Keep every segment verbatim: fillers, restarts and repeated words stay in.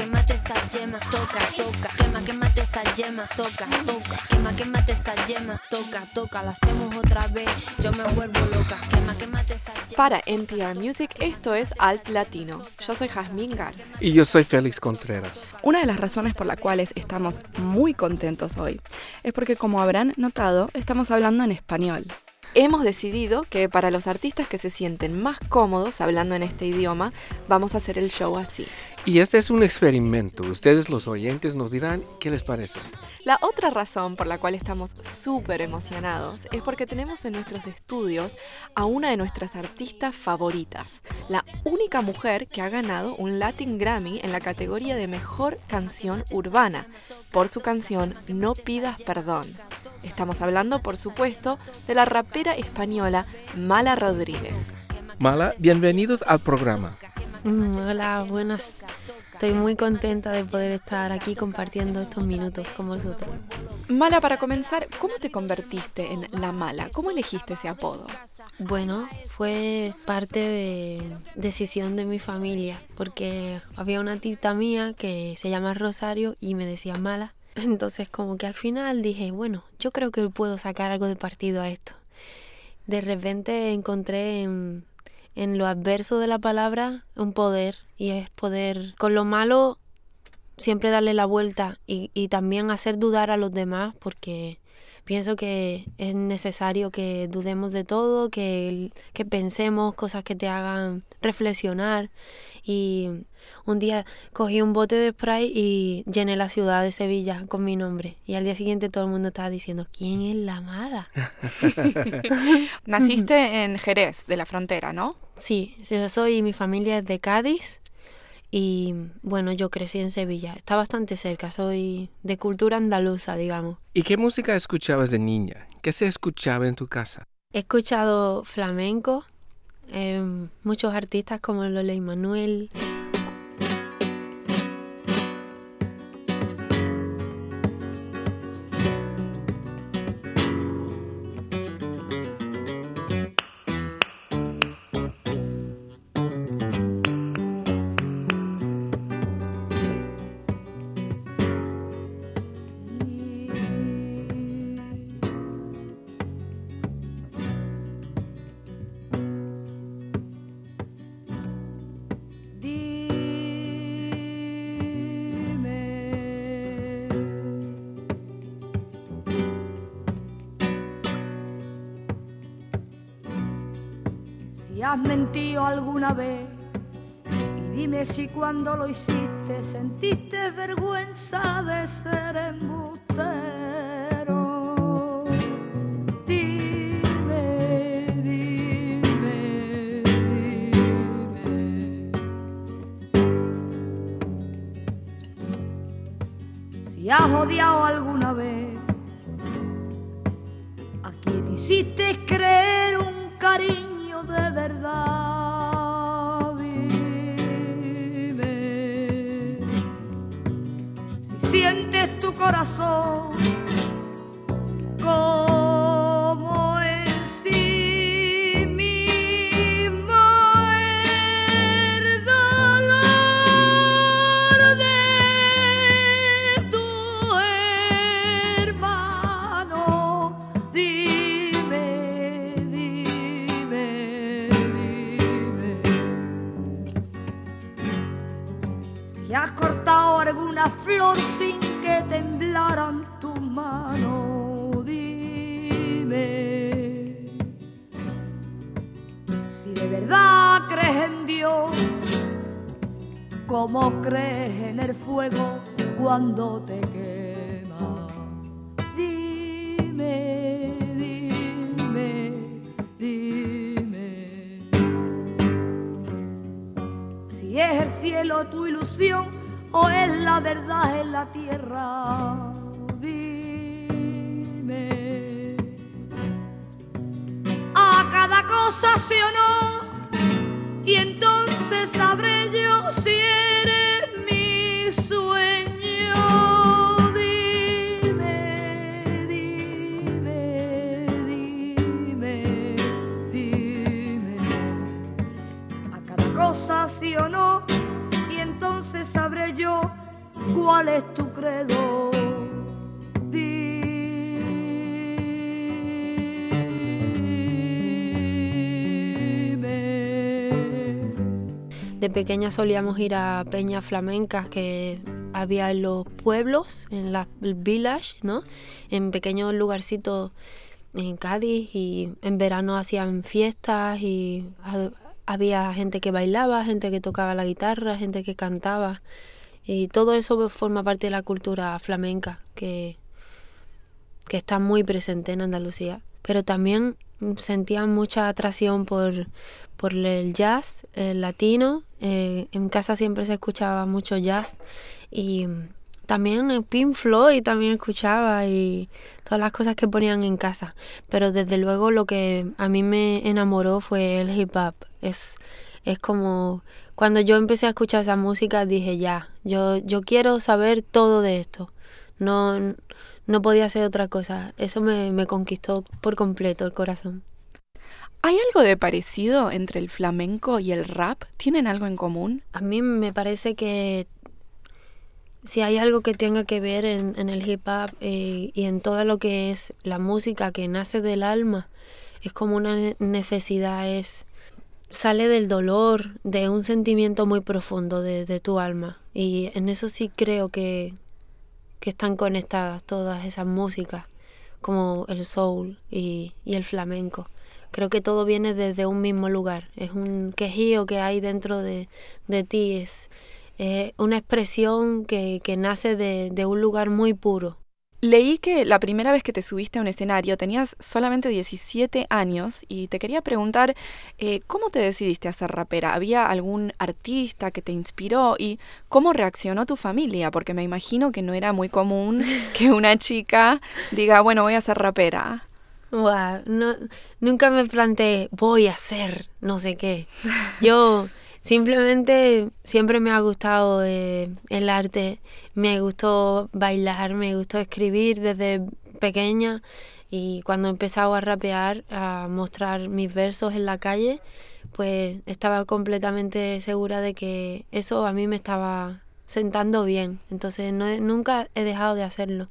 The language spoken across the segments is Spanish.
quémate esa yema, toca, toca, quema, quémate esa yema, toca, toca, quema, quémate esa yema, toca, toca, la hacemos otra vez, yo me vuelvo loca, quema, quémate esa yema. Para N P R Music, esto es Alt Latino. Yo soy Jazmín Garza. Y yo soy Félix Contreras. Una de las razones por las cuales estamos muy contentos hoy es porque, como habrán notado, estamos hablando en español. Hemos decidido que para los artistas que se sienten más cómodos hablando en este idioma, vamos a hacer el show así. Y este es un experimento. Ustedes, los oyentes, nos dirán qué les parece. La otra razón por la cual estamos súper emocionados es porque tenemos en nuestros estudios a una de nuestras artistas favoritas, la única mujer que ha ganado un Latin Grammy en la categoría de Mejor Canción Urbana por su canción No Pidas Perdón. Estamos hablando, por supuesto, de la rapera española Mala Rodríguez. Mala, bienvenidos al programa. Mm, hola, buenas. Estoy muy contenta de poder estar aquí compartiendo estos minutos con vosotros. Mala, para comenzar, ¿cómo te convertiste en La Mala? ¿Cómo elegiste ese apodo? Bueno, fue parte de decisión de mi familia, porque había una tita mía que se llama Rosario y me decía Mala. Entonces como que al final dije, bueno, yo creo que puedo sacar algo de partido a esto. De repente encontré en, en lo adverso de la palabra un poder, y es poder con lo malo siempre darle la vuelta y, y también hacer dudar a los demás, porque pienso que es necesario que dudemos de todo, que, que pensemos cosas que te hagan reflexionar. Y un día cogí un bote de spray y llené la ciudad de Sevilla con mi nombre. Y al día siguiente todo el mundo estaba diciendo, ¿quién es La Mala? Naciste en Jerez, de la Frontera, ¿no? Sí, yo soy, mi familia es de Cádiz. Y bueno, yo crecí en Sevilla. Está bastante cerca, soy de cultura andaluza, digamos. ¿Y qué música escuchabas de niña? ¿Qué se escuchaba en tu casa? He escuchado flamenco, eh, muchos artistas como Lola y Manuel. Si has mentido alguna vez, y dime si cuando lo hiciste sentiste vergüenza de ser embustero. Dime, dime, dime. Si has odiado alguna vez, a quien hiciste creer un cariño de verdad, dime si sientes tu corazón como en sí mismo el dolor de tu hermano, dime. Si has cortado alguna flor sin que temblaran tus manos, dime si de verdad crees en Dios, como crees en el fuego cuando te quema. Dime, dime, dime si es el cielo tu ilusión o es la verdad en la tierra. Dime, a cada cosa sí o no, y entonces sabré yo si eres mi sueño. Dime, dime, dime, dime, a cada cosa sí o no, y entonces sabré yo ¿cuál es tu credo? De pequeña solíamos ir a peñas flamencas que había en los pueblos, en las villages, ¿no? En pequeños lugarcitos en Cádiz, y en verano hacían fiestas y había gente que bailaba, gente que tocaba la guitarra, gente que cantaba, y todo eso forma parte de la cultura flamenca que, que está muy presente en Andalucía. Pero también sentía mucha atracción por, por el jazz, el latino. Eh, en casa siempre se escuchaba mucho jazz, y también Pink Floyd también escuchaba, y todas las cosas que ponían en casa. Pero desde luego lo que a mí me enamoró fue el hip hop. Es, es como cuando yo empecé a escuchar esa música dije ya, yo, yo quiero saber todo de esto. No, no podía hacer otra cosa. Eso me, me conquistó por completo el corazón. ¿Hay algo de parecido entre el flamenco y el rap? ¿Tienen algo en común? A mí me parece que si hay algo que tenga que ver en, en el hip hop eh, y en todo lo que es la música que nace del alma, es como una necesidad, es sale del dolor, de un sentimiento muy profundo de, de tu alma. Y en eso sí creo que, que están conectadas todas esas músicas, como el soul y, y el flamenco. Creo que todo viene desde un mismo lugar. Es un quejío que hay dentro de, de ti. Es eh, una expresión que, que nace de, de un lugar muy puro. Leí que la primera vez que te subiste a un escenario tenías solamente diecisiete años y te quería preguntar, eh, ¿cómo te decidiste a ser rapera? ¿Había algún artista que te inspiró? ¿Y cómo reaccionó tu familia? Porque me imagino que no era muy común que una chica diga, bueno, voy a ser rapera. Wow, no, nunca me planteé, voy a hacer no sé qué. Yo simplemente siempre me ha gustado eh, el arte, me gustó bailar, me gustó escribir desde pequeña, y cuando he empezado a rapear, a mostrar mis versos en la calle, pues estaba completamente segura de que eso a mí me estaba sentando bien. Entonces no, nunca he dejado de hacerlo.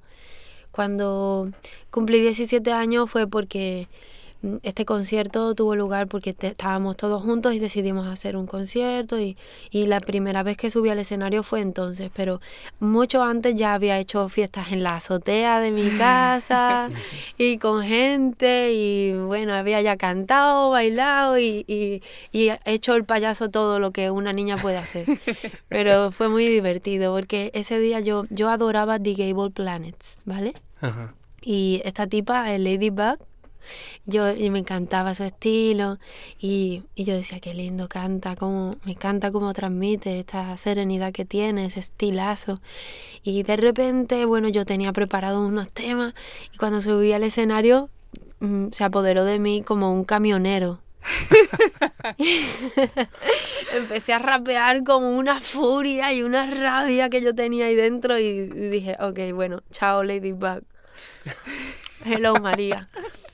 Cuando cumplí diecisiete años fue porque este concierto tuvo lugar porque te, estábamos todos juntos y decidimos hacer un concierto, y, y la primera vez que subí al escenario fue entonces, pero mucho antes ya había hecho fiestas en la azotea de mi casa y con gente, y bueno, había ya cantado, bailado y, y, y hecho el payaso, todo lo que una niña puede hacer. Pero fue muy divertido porque ese día yo, yo adoraba The Gable Planets, ¿vale? Ajá. Y esta tipa, el Ladybug, Yo, y me encantaba su estilo, y, y yo decía, qué lindo canta, cómo, me encanta cómo transmite esta serenidad que tiene, ese estilazo. Y de repente, bueno, yo tenía preparados unos temas, y cuando subí al escenario mmm, se apoderó de mí como un camionero. Empecé a rapear con una furia y una rabia que yo tenía ahí dentro, y, y dije, ok, bueno, chao Ladybug. Hello María.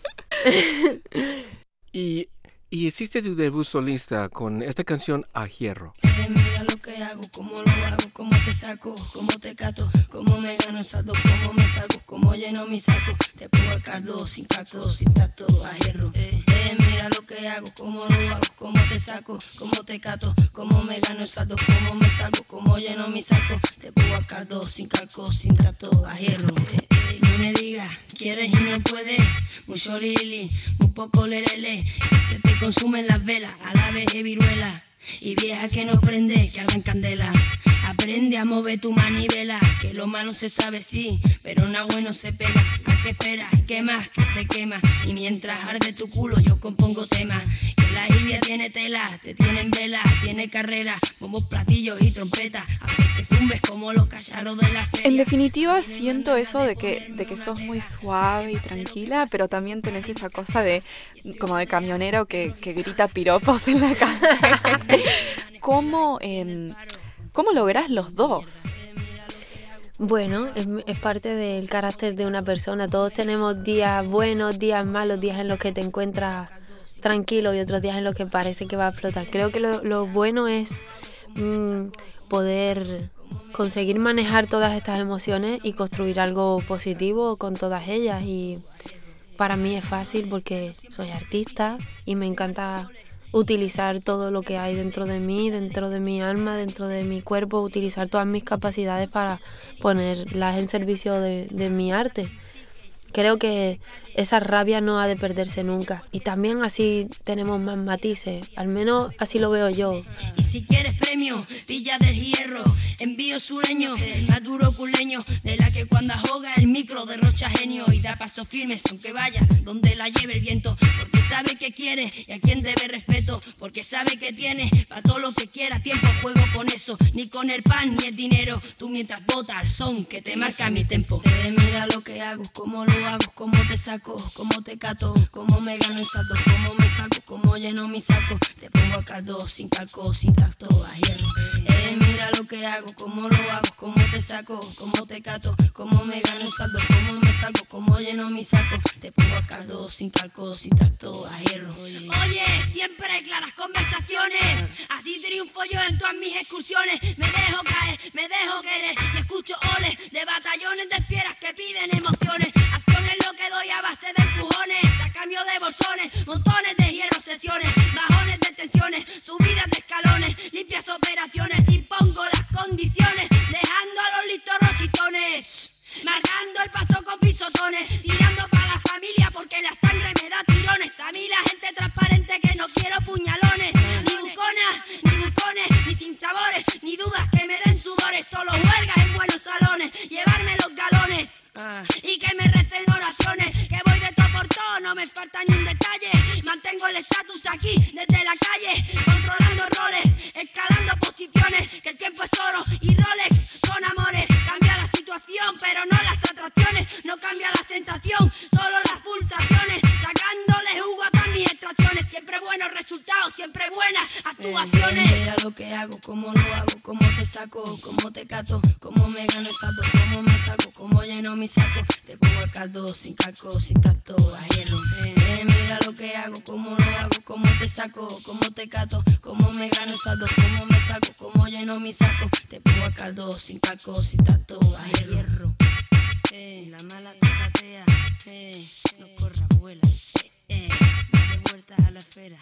y, y hiciste tu debut solista con esta canción A Hierro. Eh, mira lo que hago, cómo lo hago, cómo te saco, cómo te cato, cómo me gano el saldo, cómo me salgo, cómo lleno mi saco. Te pongo a caldo, sin caldo, sin tacto, a hierro. Eh, eh, mira lo que hago, cómo lo hago, cómo te saco, cómo te cato, cómo me gano el saldo, cómo me salgo, cómo lleno mi saco. Te pongo a caldo, sin calco, sin tacto, a hierro. Eh, eh, no me digas, quieres y no puedes, mucho lili, muy poco lerele, que se te consumen las velas, a la vez de viruela. Y vieja que no prende, que ardan candela. Aprende a mover tu manivela, que lo malo se sabe sí, pero nada bueno se pega. ¿A qué esperas? ¿Qué más? Que te quema. Y mientras arde tu culo yo compongo temas. Que la India tiene tela, te tienen vela, tiene carrera, bombos, platillos y trompetas. Hacer que zumbes como los cacharros de la feria. En definitiva siento eso de que, de que sos muy suave y tranquila, pero también tenés esa cosa de como de camionero que, que grita piropos en la calle. ¿Cómo, eh, ¿Cómo lográs los dos? Bueno, es, es parte del carácter de una persona. Todos tenemos días buenos, días malos, días en los que te encuentras tranquilo y otros días en los que parece que va a explotar. Creo que lo, lo bueno es mmm, poder conseguir manejar todas estas emociones y construir algo positivo con todas ellas. Y para mí es fácil porque soy artista y me encanta utilizar todo lo que hay dentro de mí, dentro de mi alma, dentro de mi cuerpo, utilizar todas mis capacidades para ponerlas en servicio de, de mi arte. Creo que esa rabia no ha de perderse nunca. Y también así tenemos más matices. Al menos así lo veo yo. Y si quieres premio, Villa del Hierro, envío sureño, más duro culeño, de la que cuando ahoga el micro derrocha genio y da pasos firmes aunque vaya donde la lleve el viento. Porque sabe que quiere y a quien debe respeto. Porque sabe que tiene para todo lo que quiera tiempo. Juego con eso, ni con el pan ni el dinero. Tú mientras botas al son que te marca mi tempo. Eh, mira lo que hago, cómo lo hago, cómo te saco, cómo te cato, cómo me gano el salto, cómo me salgo, cómo lleno mi saco. Te pongo a caldo, sin calco, sin tacto, a hierro. Eh, mira lo que hago, cómo lo hago, cómo te saco, cómo te cato, cómo me gano el salto, cómo me salgo, cómo lleno mi saco. Te pongo a caldo, sin calco, sin tacto, a hierro. Oye, siempre claras conversaciones, así triunfo yo en todas mis excursiones. Me dejo caer, me dejo querer y escucho oles de batallones de fieras que piden emociones. Acciones lo que doy a base de empujones, a cambio de bolsones, montones de hierro, sesiones, bajones de tensiones, subidas de escalones, limpias operaciones, impongo las condiciones, dejando a los listos rochitones. Marcando el paso con pisotones, tirando para la familia porque la sangre me da tirones. A mí la gente transparente que no quiero puñalones, ni buconas, ni bucones, ni sinsabores, ni dudas que me den sudores. Solo huelgas en buenos salones, llevarme los galones y que me recen oraciones. Que voy de todo por todo, no me falta ni un detalle. Mantengo el estatus aquí desde la calle, controlando roles, escalando posiciones. Que el tiempo es oro y Rolex son amores. Cambia la situación pero no las atracciones, no cambia la sensación, solo las pulsaciones. Sacándole jugo a todas mis extracciones, siempre buenos resultados, siempre buenas actuaciones. Eh, mira lo que hago, cómo lo hago, cómo te saco, cómo te cato, cómo me gano el salto, cómo me salgo, cómo lleno mi saco. Te pongo a caldo, sin calco, sin tacto, a hierro. Eh, mira lo que hago, cómo lo hago, cómo te saco, cómo te cato, cómo me gano el salto, cómo me salgo, cómo lleno mi saco. Te pongo a caldo, sin calco, sin tacto, a hierro. Eh, la mala te patea, eh, no corra, vuela, eh, eh, dale vueltas a la esfera,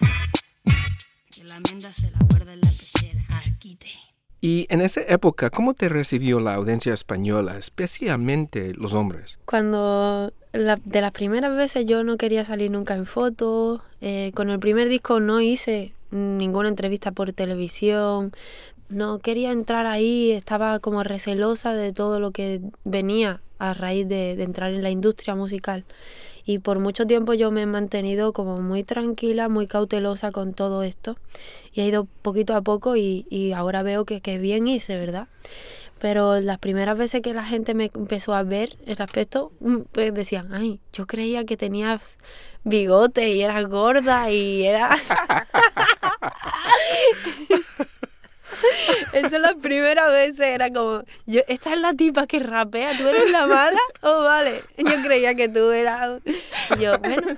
que la menda se la guarda en la pechera, arquite. Y en esa época, ¿cómo te recibió la audiencia española, especialmente los hombres? Cuando la, de las primeras veces yo no quería salir nunca en fotos, eh, con el primer disco no hice ninguna entrevista por televisión, no quería entrar ahí, estaba como recelosa de todo lo que venía a raíz de, de entrar en la industria musical. Y por mucho tiempo yo me he mantenido como muy tranquila, muy cautelosa con todo esto. Y he ido poquito a poco y, y ahora veo que, que bien hice, ¿verdad? Pero las primeras veces que la gente me empezó a ver el aspecto, pues decían, ay, yo creía que tenías bigote y eras gorda y era... Eso la primera vez era como, yo, esta es la tipa que rapea, ¿tú eres la mala? Oh, vale, yo creía que tú eras... Yo, bueno...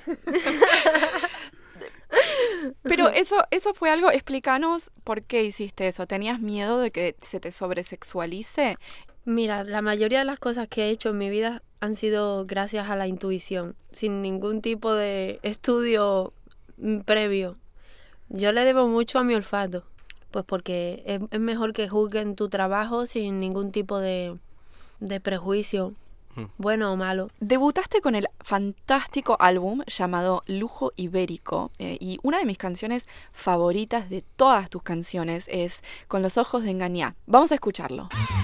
Pero eso, eso fue algo, explícanos por qué hiciste eso. ¿Tenías miedo de que se te sobresexualice? Mira, la mayoría de las cosas que he hecho en mi vida han sido gracias a la intuición, sin ningún tipo de estudio previo. Yo le debo mucho a mi olfato. Pues porque es, es mejor que juzguen tu trabajo sin ningún tipo de, de prejuicio, mm. bueno o malo. Debutaste con el fantástico álbum llamado Lujo Ibérico, eh, y una de mis canciones favoritas de todas tus canciones es Con los ojos de Engañá. Vamos a escucharlo.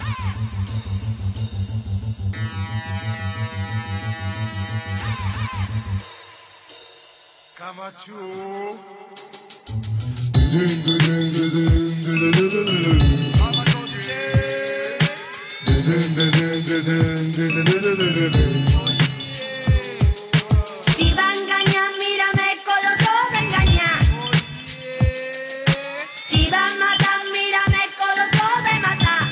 Camacho. Te iba a engañar, mírame con los ojos de engañar. Te iba a matar, mírame con los ojos de matar.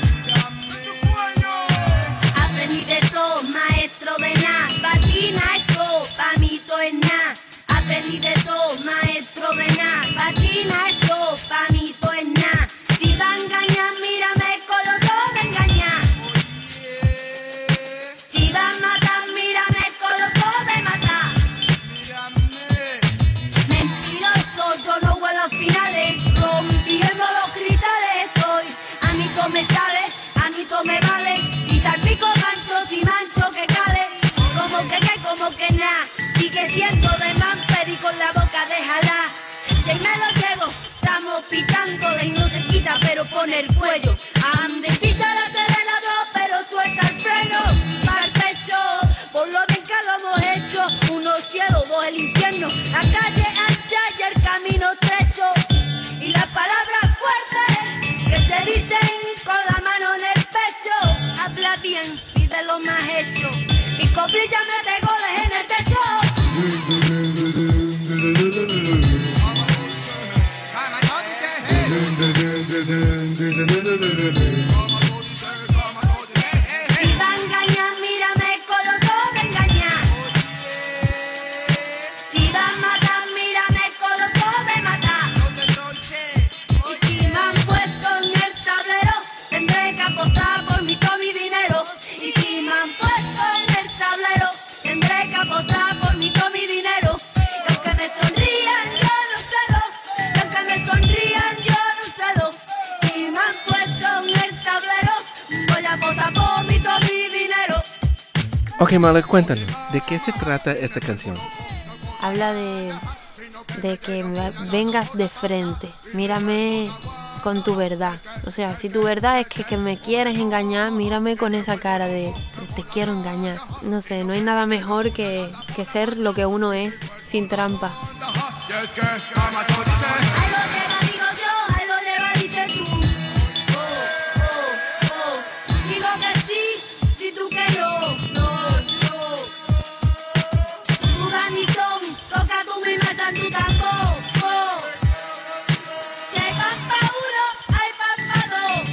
Aprendí de todo, maestro de nada. Pa' ti nada es todo, pa' mí todo es nada. Aprendí de todo, maestro de nada. Pa' ti nada es todo, pa' mí todo es nada. siento de mamper y con la boca de jalá. Y ahí me lo llevo, estamos picándole y no se quita, pero pone el cuello. Ande, pisa el acelerador, pero suelta el freno. Para el pecho, por lo bien que lo hemos hecho. Uno cielo, dos el infierno. La calle ancha y el camino estrecho. Y las palabras fuertes que te dicen con la mano en el pecho. Habla bien, pide lo más hecho. Mi cobrilla mete goles en el techo. Si va a engañar, mírame con los dos de engañar. Si va a matar, mírame con los dos de matar. Y si me han puesto en el tablero, tendré que apostar por mi todo mi dinero. Y si me han puesto en el tablero, tendré que apostar por mi todo mi dinero. Y aunque me sonrían, yo no cedo. Y aunque me sonrían, yo no cedo. Si me han puesto en el tablero, voy a apostar por mi todo mi dinero. Ok, Mala, cuéntanos, ¿de qué se trata esta canción? Habla de, de que me vengas de frente, mírame con tu verdad. O sea, si tu verdad es que, que me quieres engañar, mírame con esa cara de te, te quiero engañar. No sé, no hay nada mejor que, que ser lo que uno es, sin trampa. Ahí lo lleva, digo yo, ahí lo lleva, dices tú. Oh, oh, oh. Digo que sí, di tú que no, no, no. Tú da mi son, toca tú mi marcha en tu tambor. Oh. Si hay pan pa' uno, hay pan pa' dos.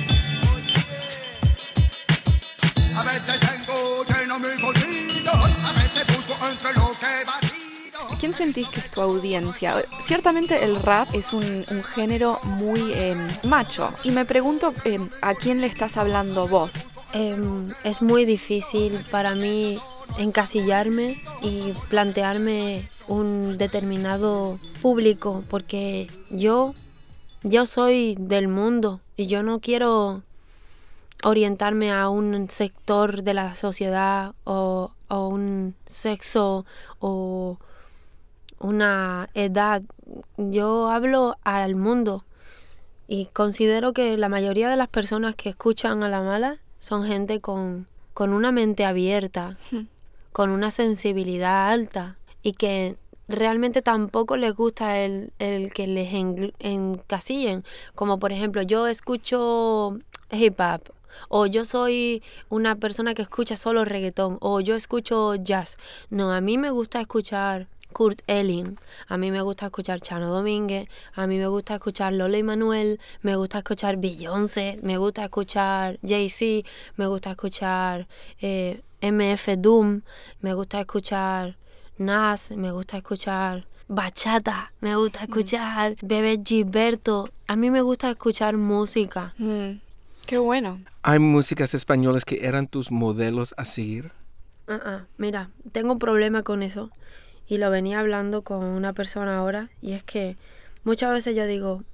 A veces tengo lleno mi bolsillo, a veces busco entre lo que vacío. ¿Quién sentís que es tu audiencia? Ciertamente el rap es un, un género muy eh, macho. Y me pregunto eh, ¿a quién le estás hablando vos? Eh, es muy difícil para mí encasillarme y plantearme un determinado público porque yo, yo soy del mundo y yo no quiero orientarme a un sector de la sociedad o, o un sexo o una edad. Yo hablo al mundo y considero que la mayoría de las personas que escuchan a La Mala son gente con, con una mente abierta, Hmm. con una sensibilidad alta y que realmente tampoco les gusta el, el que les en, encasillen. Como por ejemplo, yo escucho hip hop, o yo soy una persona que escucha solo reggaetón, o yo escucho jazz. No, a mí me gusta escuchar Kurt Elling, a mí me gusta escuchar Chano Domínguez, a mí me gusta escuchar Lola y Manuel, me gusta escuchar Beyoncé, me gusta escuchar Jay-Z, me gusta escuchar eh, M F Doom, me gusta escuchar Nas, me gusta escuchar bachata, me gusta escuchar mm. Bebe Gilberto. A mí me gusta escuchar música. Mm. Qué bueno. ¿Hay músicas españolas que eran tus modelos a seguir? Uh-uh. Mira, tengo un problema con eso. Y lo venía hablando con una persona ahora, y es que muchas veces yo digo,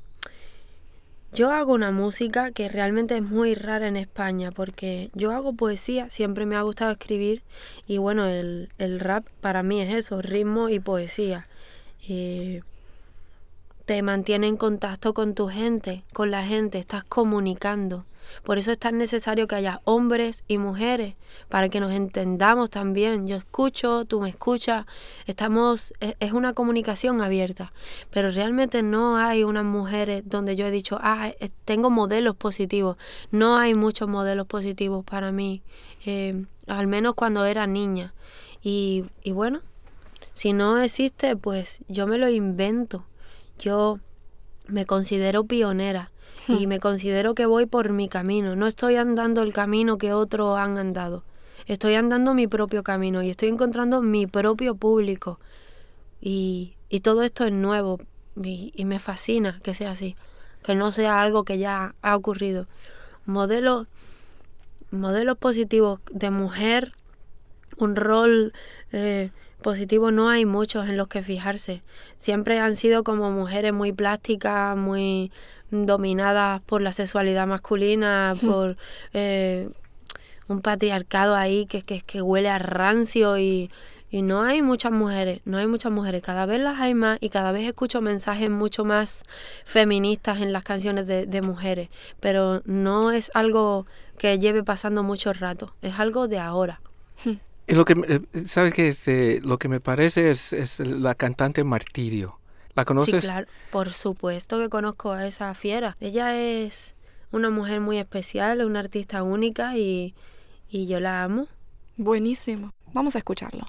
yo hago una música que realmente es muy rara en España, porque yo hago poesía, siempre me ha gustado escribir, y bueno, el, el rap para mí es eso, ritmo y poesía. Y te mantiene en contacto con tu gente, con la gente, estás comunicando. Por eso es tan necesario que haya hombres y mujeres, para que nos entendamos también. Yo escucho, tú me escuchas, estamos, es, es una comunicación abierta. Pero realmente no hay unas mujeres donde yo he dicho, ah, tengo modelos positivos. No hay muchos modelos positivos para mí, eh, al menos cuando era niña. Y, y bueno, si no existe, pues yo me lo invento. Yo me considero pionera. Y me considero que voy por mi camino. No estoy andando el camino que otros han andado. Estoy andando mi propio camino y estoy encontrando mi propio público. Y, y todo esto es nuevo y, y me fascina que sea así. Que no sea algo que ya ha ocurrido. Modelos, modelos positivos de mujer, un rol eh, positivo, no hay muchos en los que fijarse. Siempre han sido como mujeres muy plásticas, muy dominadas por la sexualidad masculina, por eh, un patriarcado ahí que, que, que huele a rancio y, Y no hay muchas mujeres, no hay muchas mujeres. Cada vez las hay más y cada vez escucho mensajes mucho más feministas en las canciones de, de mujeres. Pero no es algo que lleve pasando mucho rato, es algo de ahora. Y lo que, ¿sabes qué? Este, lo que me parece es, es la cantante Martirio. ¿La conoces? Sí, claro, por supuesto que conozco a esa fiera. Ella es una mujer muy especial, una artista única y, y yo la amo. Buenísimo. Vamos a escucharlo.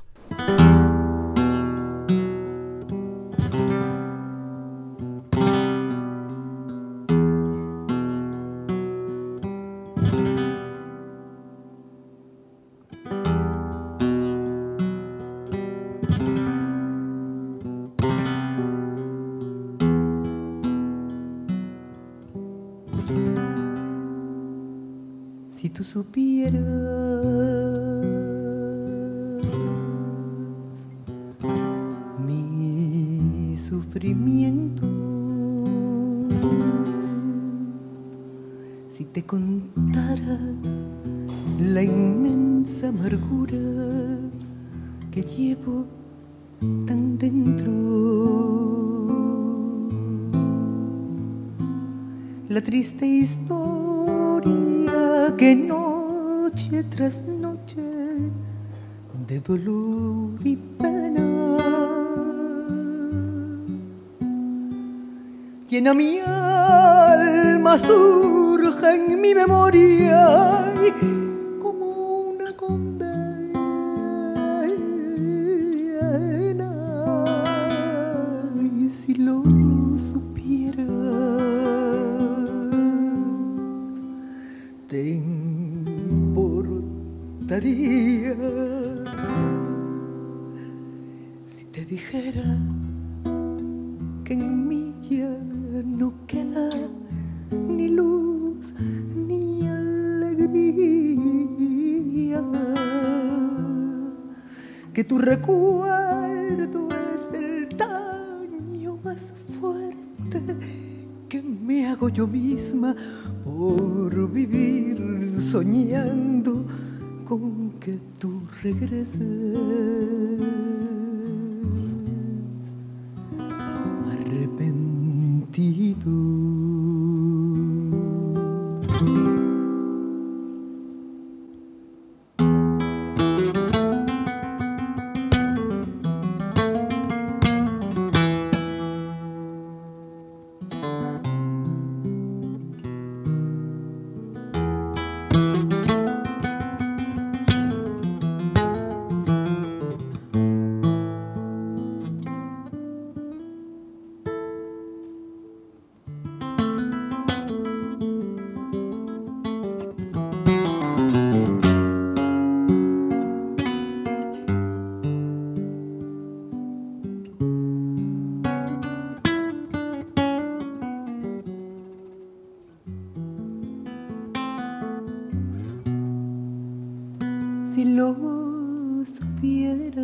Si tú supieras mi sufrimiento, si te contara la inmensa amargura que llevo tan dentro, la triste historia que noche tras noche de dolor y pena llena mi alma, surge en mi memoria como una condena. Y si lo supieras, te importaría si te dijera que en mí ya no queda ni luz ni alegría, que tu recuerdo es el daño más fuerte que me hago yo misma por vivir soñando con que tú regreses. Arrepentido. Si lo supieras,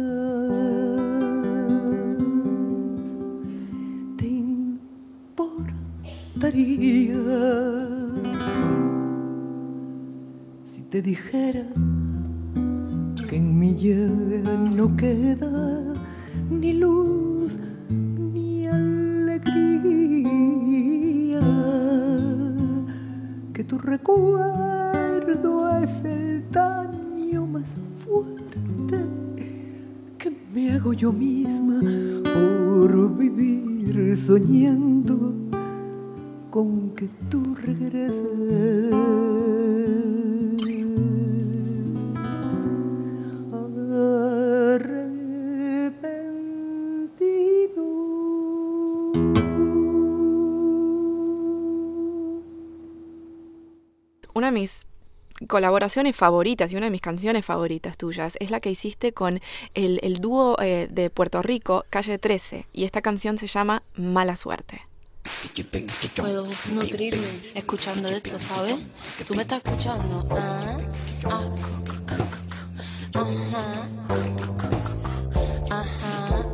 te importaría si te dijera que en mí ya no queda ni luz ni alegría, que tu recuerdo es el daño más fuerte que me hago yo misma por vivir soñando con que tú regreses. Arrepentido. Una de mis colaboraciones favoritas y una de mis canciones favoritas tuyas es la que hiciste con el, el dúo eh, de Puerto Rico, Calle trece, y esta canción se llama Mala Suerte. Puedo nutrirme escuchando esto, ¿sabes? Tú me estás escuchando. Ah, ah, ajá, ajá,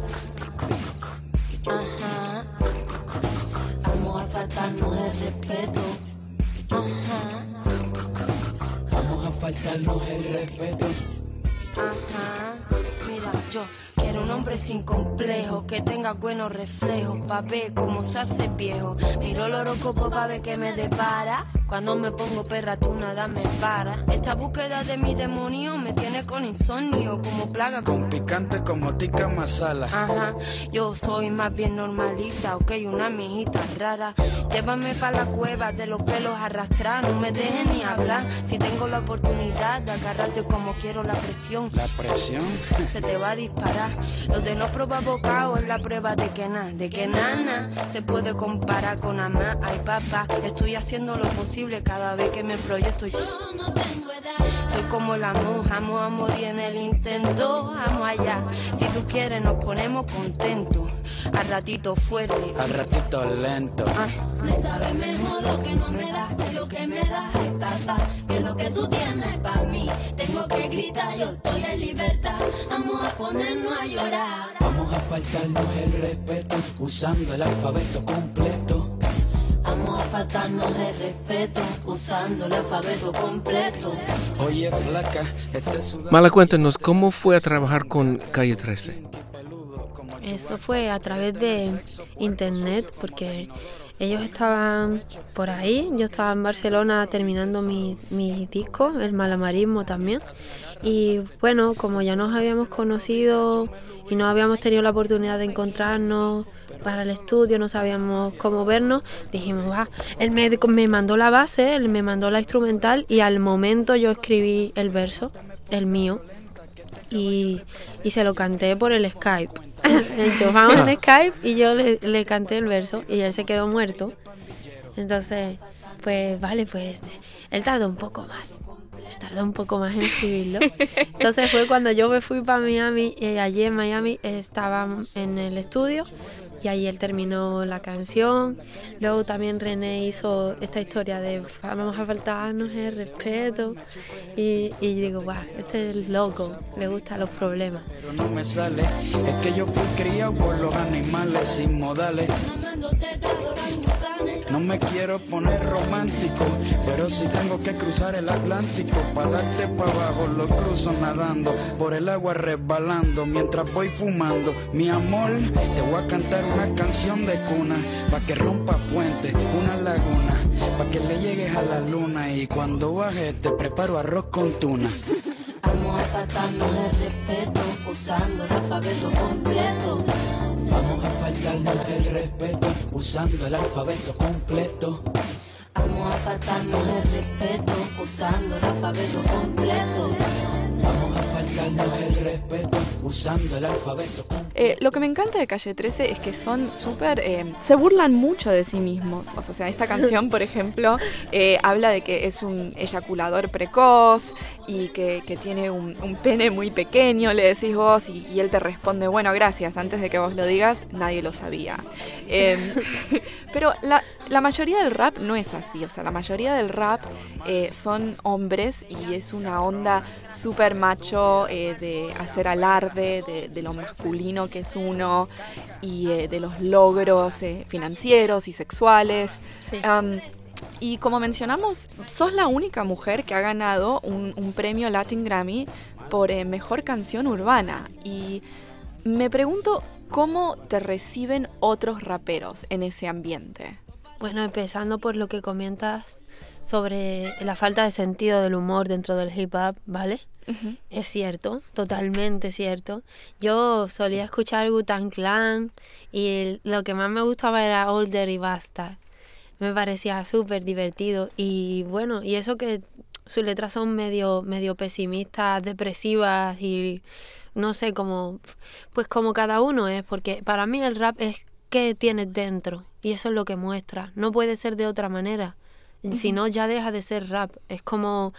ajá. Vamos a faltarnos el respeto. Ajá. Vamos a faltarnos el respeto. Ajá. Mira. Yo quiero un hombre sin complejo, que tenga buenos reflejos, pa' ver cómo se hace viejo. Miro el horóscopo pa' ver qué me depara. Cuando me pongo perra tú nada me para. Esta búsqueda de mi demonio me tiene con insomnio, como plaga. Con picante como tikka masala. Ajá, yo soy más bien normalita, ok, una mijita rara. Llévame pa' la cueva de los pelos arrastrar, no me dejes ni hablar. Si tengo la oportunidad de agarrarte como quiero la presión. ¿La presión? Se te va a disparar. Lo de no probar bocado es la prueba de que nada, de que nada se puede comparar con amar. Ay papá, estoy haciendo lo posible cada vez que me proyecto. Yo no tengo edad. Soy como la monja, amo a morir en el intento. Amo allá, si tú quieres nos ponemos contentos. Al ratito fuerte, al ratito lento. Ay. Me sabe mejor lo que no me da que lo que me da, ay papá, que lo que tú tienes pa' mí. Tengo que gritar, yo estoy en libertad. Vamos a ponernos a llorar. Vamos a faltarnos el respeto usando el alfabeto completo. Vamos a faltarnos el respeto usando el alfabeto completo. Oye flaca, este sudor... Mala, cuéntanos, ¿cómo fue a trabajar con Calle trece? Eso fue a través de internet, porque ellos estaban por ahí, yo estaba en Barcelona terminando mi, mi disco, el Malamarismo también. Y bueno, como ya nos habíamos conocido y no habíamos tenido la oportunidad de encontrarnos para el estudio, no sabíamos cómo vernos, dijimos, va, él me, me mandó la base, él me mandó la instrumental y al momento yo escribí el verso, el mío, y, y se lo canté por el Skype. Yo vamos en Skype y yo le, le canté el verso y él se quedó muerto. Entonces, pues vale, pues él tardó un poco más. Tardó un poco más en escribirlo. Entonces fue cuando yo me fui para Miami y allí en Miami estaba en el estudio y ahí él terminó la canción. Luego también René hizo esta historia de vamos a faltarnos el respeto y, y digo, guau, este es loco, le gustan los problemas. Pero no me sale, es que yo fui criado por los animales sin modales. No me quiero poner romántico, pero si tengo que cruzar el Atlántico para darte para abajo, lo cruzo nadando, por el agua resbalando, mientras voy fumando. Mi amor, te voy a cantar una canción de cuna, pa' que rompa fuente, una laguna, pa' que le llegues a la luna y cuando bajes te preparo arroz con tuna. Vamos a faltarnos el respeto usando el alfabeto completo. Vamos a faltarnos el respeto usando el alfabeto completo. Vamos a faltarnos el respeto usando el alfabeto completo. Vamos a faltarnos el respeto usando el alfabeto completo. Eh, lo que me encanta de Calle trece es que son súper... Eh, se burlan mucho de sí mismos. O sea, esta canción, por ejemplo, eh, habla de que es un eyaculador precoz y que, que tiene un, un pene muy pequeño, le decís vos, y, y él te responde, bueno, gracias, antes de que vos lo digas, nadie lo sabía. Eh, pero la, la mayoría del rap no es así. O sea, la mayoría del rap eh, son hombres y es una onda súper macho eh, de hacer alarde de, de lo masculino que es uno y eh, de los logros eh, financieros y sexuales. Sí. Um, y como mencionamos, sos la única mujer que ha ganado un, un premio Latin Grammy por eh, mejor canción urbana. Y me pregunto cómo te reciben otros raperos en ese ambiente. Bueno, empezando por lo que comentas sobre la falta de sentido del humor dentro del hip hop, ¿vale? Uh-huh. Es cierto, totalmente cierto. Yo solía escuchar Wu-Tang Clan y lo que más me gustaba era Older y Basta. Me parecía súper divertido y bueno, y eso que sus letras son medio, medio pesimistas, depresivas y no sé, como, pues como cada uno es, porque para mí el rap es qué tienes dentro y eso es lo que muestra. No puede ser de otra manera. Si no, ya deja de ser rap. Es como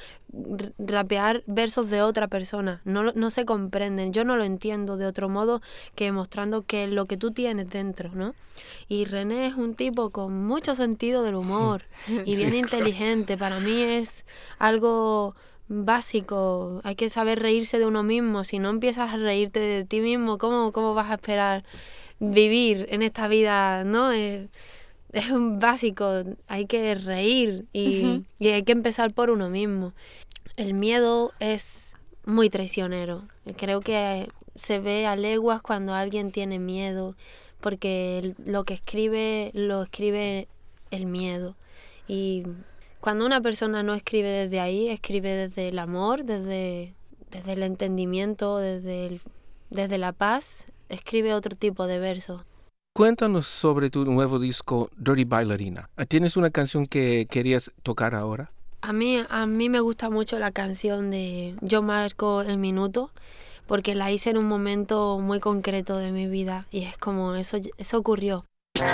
rapear versos de otra persona. No, no se comprenden. Yo no lo entiendo de otro modo que mostrando que lo que tú tienes dentro, ¿no? Y René es un tipo con mucho sentido del humor y bien sí. inteligente. Para mí es algo básico. Hay que saber reírse de uno mismo. Si no empiezas a reírte de ti mismo, ¿cómo, cómo vas a esperar vivir en esta vida, no? Es, Es un básico, hay que reír y, uh-huh. y hay que empezar por uno mismo. El miedo es muy traicionero. Creo que se ve a leguas cuando alguien tiene miedo, porque lo que escribe lo escribe el miedo. Y cuando una persona no escribe desde ahí, escribe desde el amor, desde, desde el entendimiento, desde, el, desde la paz, escribe otro tipo de versos. Cuéntanos sobre tu nuevo disco, Dirty Bailarina. ¿Tienes una canción que querías tocar ahora? A mí, a mí me gusta mucho la canción de Yo marco el minuto, porque la hice en un momento muy concreto de mi vida y es como eso, eso ocurrió.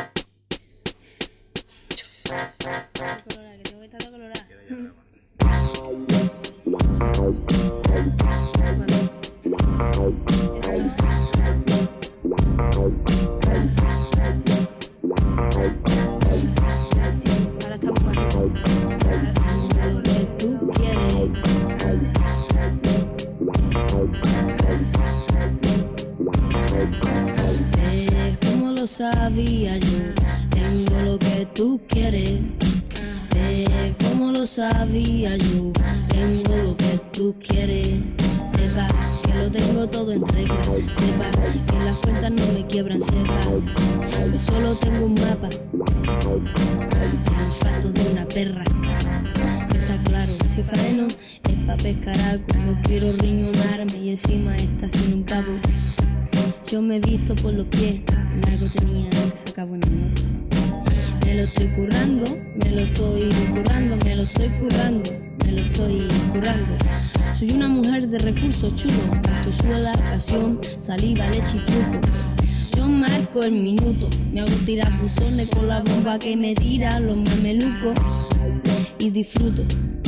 Sabía yo, tengo lo que tú quieres. Ves como lo sabía yo, tengo lo que tú quieres. Sepa que lo tengo todo en regla, sepa que las cuentas no me quiebran, sepa que solo tengo un mapa, el olfato de una perra. Si está claro, si faeno es pa' pescar algo, no quiero riñonarme y encima está sin un pavo. Yo me he visto por los pies, en algo tenía que sacar buena nota. Me lo estoy currando, me lo estoy currando, me lo estoy currando, me lo estoy currando. Soy una mujer de recursos chulos, suela, pasión, saliva, leche y truco. Yo marco el minuto, me hago tirar buzones con la bomba que me tira los mamelucos y disfruto.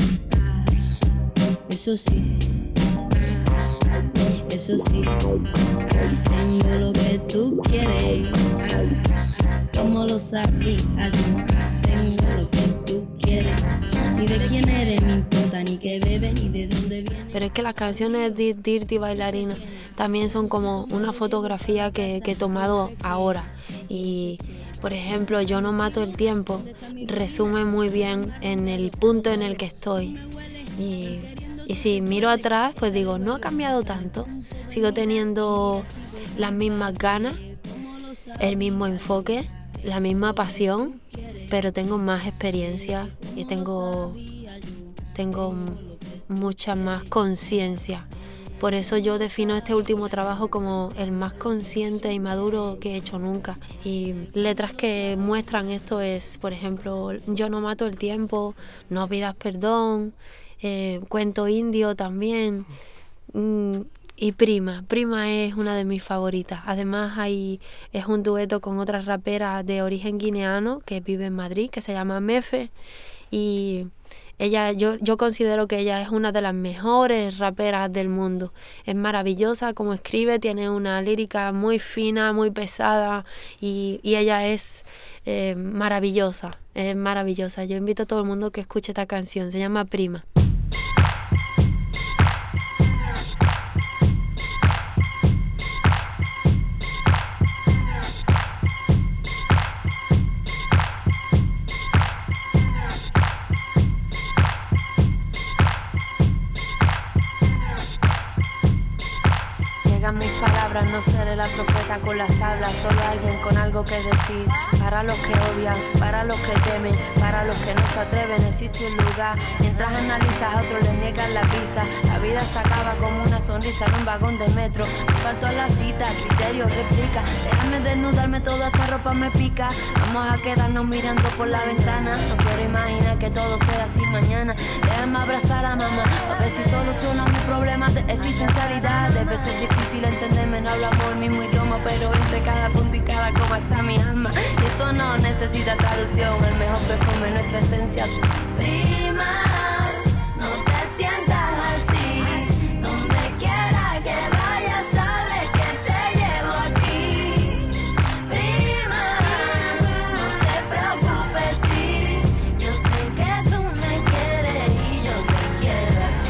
Eso sí, eso sí, tengo lo que tú quieres, como lo sabías yo, tengo lo que tú quieres, ni de quién eres me importa, ni qué bebes, ni de dónde vienes. Pero es que las canciones de Dirty Bailarina también son como una fotografía que, que he tomado ahora y... Por ejemplo, Yo no mato el tiempo resume muy bien en el punto en el que estoy. Y, y si miro atrás, pues digo, no ha cambiado tanto. Sigo teniendo las mismas ganas, el mismo enfoque, la misma pasión, pero tengo más experiencia y tengo, tengo mucha más conciencia. Por eso yo defino este último trabajo como el más consciente y maduro que he hecho nunca. Y letras que muestran esto es, por ejemplo, Yo no mato el tiempo, No pidas perdón, eh, Cuento indio también. Mm, y Prima. Prima es una de mis favoritas. Además hay, es un dueto con otra rapera de origen guineano que vive en Madrid, que se llama Mefe. Y... Ella, yo, yo considero que ella es una de las mejores raperas del mundo. Es maravillosa como escribe, tiene una lírica muy fina, muy pesada y, y ella es eh, maravillosa, es maravillosa. Yo invito a todo el mundo que escuche esta canción, se llama Prima. Mis palabras, no seré la profeta con las tablas, solo alguien con algo que decir. Para los que odian, para los que temen, para los que no se atreven, existe un lugar. Mientras analizas, a otros les niegan la visa. La vida se acaba como una sonrisa en un vagón de metro. Me faltó a la cita, criterio, replica. Déjame desnudarme, toda esta ropa me pica. Vamos a quedarnos mirando por la ventana. No quiero imaginar que todo sea así mañana. Déjame abrazar a mamá, a ver si soluciono mis problemas de existencialidad. Debe ser difícil entenderme, no hablamos el mismo idioma, pero entre cada punto y cada coma está mi alma. Y eso no necesita traducción, el mejor perfume es nuestra esencia. Prima, no te sientas así, donde quiera que vayas sabes que te llevo aquí. Prima, no te preocupes, sí, yo sé que tú me quieres y yo te quiero a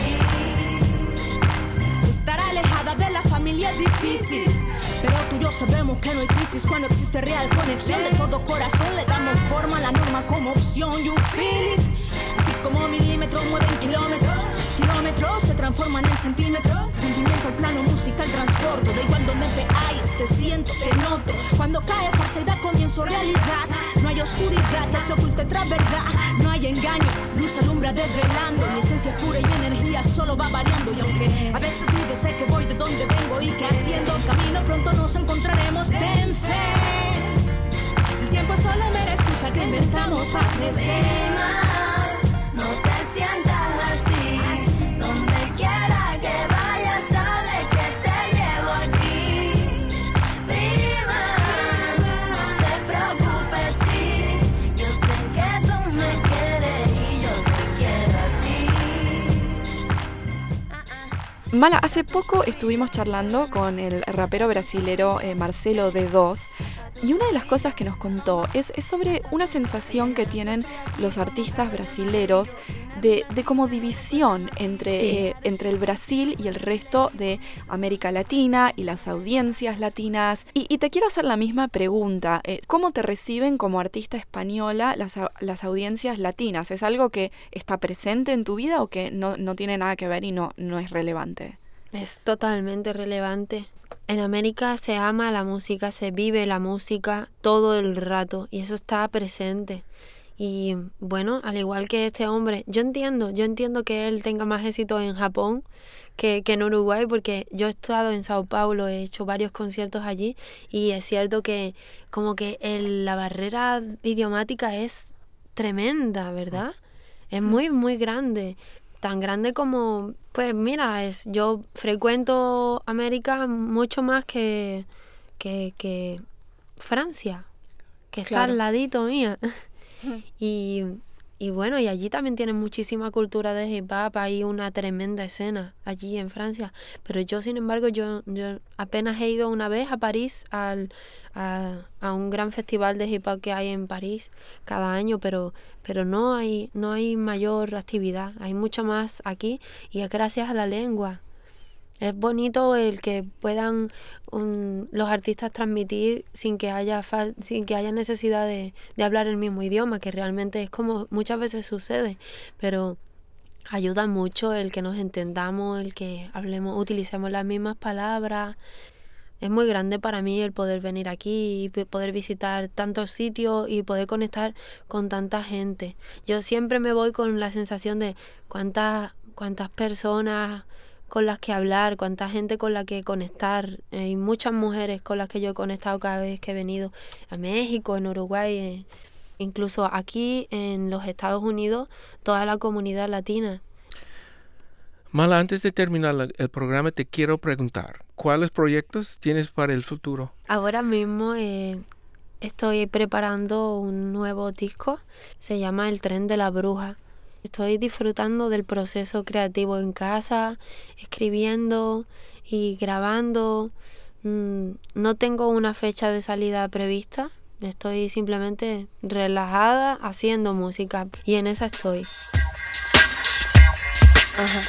ti. Estar alejada de la familia es difícil, pero tú y yo sabemos que no hay crisis cuando existe real conexión. De todo corazón le damos forma a la norma como opción. You feel it, así como milímetros mueven kilómetros, kilómetros. kilómetros se transforman en centímetros. Sentimiento al plano musical transporto. Da igual donde te halles, te siento, te noto. Cuando cae falsedad comienzo realidad. No hay oscuridad que se oculte tras verdad. No hay engaño, luz alumbra desvelando. Mi esencia es pura y mi energía solo va variando. Y aunque a veces dude, sé que voy de donde vengo y que haciendo camino pronto nos encontraremos. Ten fe. El tiempo es solo mera excusa que inventamos para crecer. Prima, no te sientas así. Donde quiera que vayas, sabes que te llevo aquí. Prima, no te preocupes, sí. Yo sé que tú me quieres y yo te quiero a ti. Mala, hace poco estuvimos charlando con el rapero brasilero eh, Marcelo D dos. Y una de las cosas que nos contó es, es sobre una sensación que tienen los artistas brasileros de, de como división entre, sí. eh, entre el Brasil y el resto de América Latina y las audiencias latinas. Y, y te quiero hacer la misma pregunta. Eh, ¿Cómo te reciben como artista española las, las audiencias latinas? ¿Es algo que está presente en tu vida o que no, no tiene nada que ver y no, no es relevante? Es totalmente relevante. En América se ama la música, se vive la música todo el rato y eso está presente. Y bueno, al igual que este hombre, yo entiendo, yo entiendo que él tenga más éxito en Japón que, que en Uruguay, porque yo he estado en Sao Paulo, he hecho varios conciertos allí y es cierto que como que el, la barrera idiomática es tremenda, ¿verdad? Es muy, muy grande. Tan grande como, pues mira, es yo frecuento América mucho más que, que, que Francia, que está Claro. al ladito mía. y, y bueno, y allí también tienen muchísima cultura de hip hop, hay una tremenda escena allí en Francia. Pero yo, sin embargo, yo, yo apenas he ido una vez a París al, a, a un gran festival de hip hop que hay en París cada año, pero... pero no hay no hay mayor actividad, hay mucho más aquí y es gracias a la lengua. Es bonito el que puedan um, los artistas transmitir sin que haya fal- sin que haya necesidad de, de hablar el mismo idioma, que realmente es como muchas veces sucede, pero ayuda mucho el que nos entendamos, el que hablemos, utilicemos las mismas palabras. Es muy grande para mí el poder venir aquí y poder visitar tantos sitios y poder conectar con tanta gente. Yo siempre me voy con la sensación de cuántas, cuántas personas con las que hablar, cuánta gente con la que conectar. Hay muchas mujeres con las que yo he conectado cada vez que he venido a México, en Uruguay, eh, incluso aquí en los Estados Unidos, toda la comunidad latina. Mala, antes de terminar la, el programa te quiero preguntar, ¿cuáles proyectos tienes para el futuro? Ahora mismo eh, estoy preparando un nuevo disco, se llama El Tren de la Bruja. Estoy disfrutando del proceso creativo en casa, escribiendo y grabando. Mm, no tengo una fecha de salida prevista, estoy simplemente relajada haciendo música y en esa estoy. Ajá.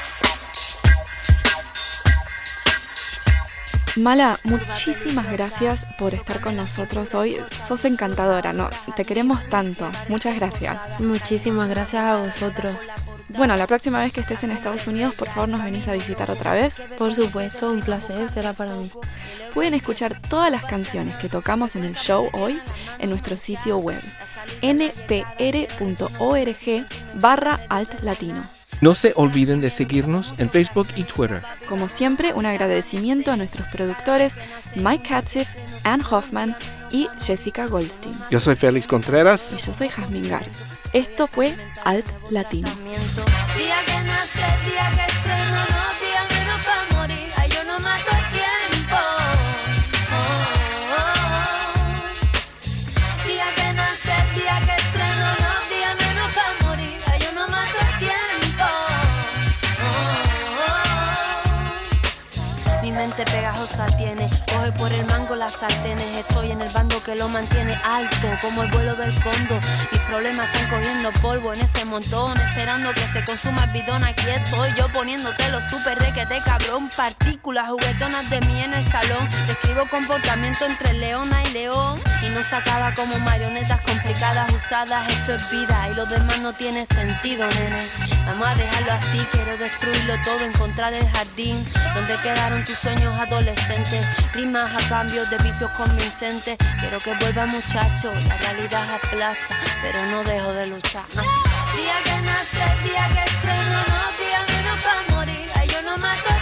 Mala, muchísimas gracias por estar con nosotros hoy. Sos encantadora, ¿no? Te queremos tanto. Muchas gracias. Muchísimas gracias a vosotros. Bueno, la próxima vez que estés en Estados Unidos, por favor, nos venís a visitar otra vez. Por supuesto, un placer será para mí. Pueden escuchar todas las canciones que tocamos en el show hoy en nuestro sitio web n p r punto org barra alt latino. No se olviden de seguirnos en Facebook y Twitter. Como siempre, un agradecimiento a nuestros productores Mike Katzif, Ann Hoffman y Jessica Goldstein. Yo soy Félix Contreras. Y yo soy Jazmín Garz. Esto fue Alt Latino. Día que nace, día que estreno, no, día menos para morir. Ay, yo no mato el tiempo. Oh, oh, oh. Día que nace, día que estreno, no, día menos para morir. Ay, yo no mato el tiempo. Oh, oh, oh. Mi mente pegajosa tiene coge por el mango las sartenes. Estoy en el bando que lo mantiene alto, como el vuelo del cóndor. Mis problemas están cogiendo polvo en ese montón, esperando que se consuma el bidón. Aquí estoy yo poniéndote los super requete cabrón. Partículas juguetonas de mí en el salón. Describo comportamiento entre leona y león, y no se acaba como marionetas complicadas usadas. Esto es vida y lo demás no tiene sentido, nene. Vamos a dejarlo así, quiero destruirlo todo, encontrar el jardín donde quedaron tus sueños adolescentes. Rimas a cambio de vicios convincentes. Quiero que vuelva, muchacho, la realidad aplasta, pero no dejo de luchar. Día que nace, día que estreno, no, día menos para morir. Ay, yo no mato